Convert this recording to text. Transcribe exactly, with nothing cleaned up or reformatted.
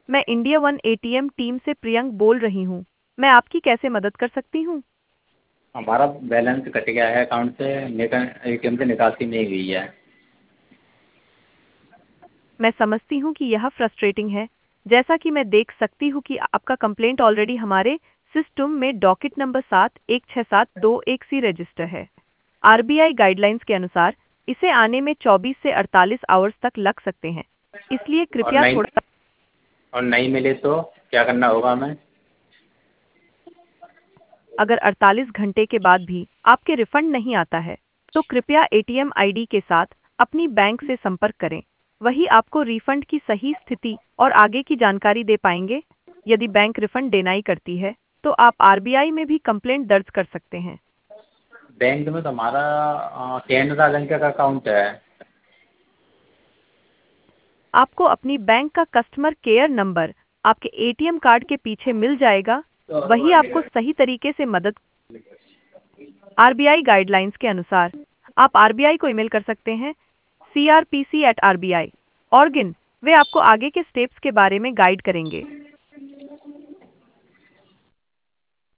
मैं India one ATM team से प्रियंक बोल रही हूँ। मैं आपकी कैसे मदद कर सकती हूँ? हमारा बैलेंस कट गया है अकाउंट से, लेकिन एटीएम से निकासी नहीं हुई है। मैं समझती हूँ कि यह फ्रस्ट्रेटिंग है। जैसा कि मैं देख सकती हूँ कि आपका कंप्लेंट ऑलरेडी हमारे सिस्टम में डॉकेट नंबर सात एक छः सात दो एक सी रजिस्टर है। आरबीआई गाइडलाइंस के अनुसार इसे आने में चौबीस से अड़तालीस आवर्स तक लग सकते हैं, इसलिए और कृपया नहीं थोड़ा। और नहीं मिले तो क्या करना होगा हमें? अगर अड़तालीस घंटे के बाद भी आपके रिफंड नहीं आता है, तो कृपया एटीएम आईडी के साथ अपनी बैंक से संपर्क करें। वही आपको रिफंड की सही स्थिति और आगे की जानकारी दे पाएंगे। यदि बैंक रिफंड डिनाई करती है, तो आप आरबीआई में भी कंप्लेंट दर्ज कर सकते हैं। बैंक में तो हमारा अ, कैनरा बैंक का अकाउंट है। आपको अपनी बैंक का कस्टमर केयर नंबर आपके एटीएम कार्ड के पीछे मिल जाएगा। वही आपको सही तरीके से मदद। आरबीआई गाइडलाइंस के अनुसार आप आरबीआई को ईमेल कर सकते हैं, C R P C at R B I org. वे आपको आगे के स्टेप्स के बारे में गाइड करेंगे।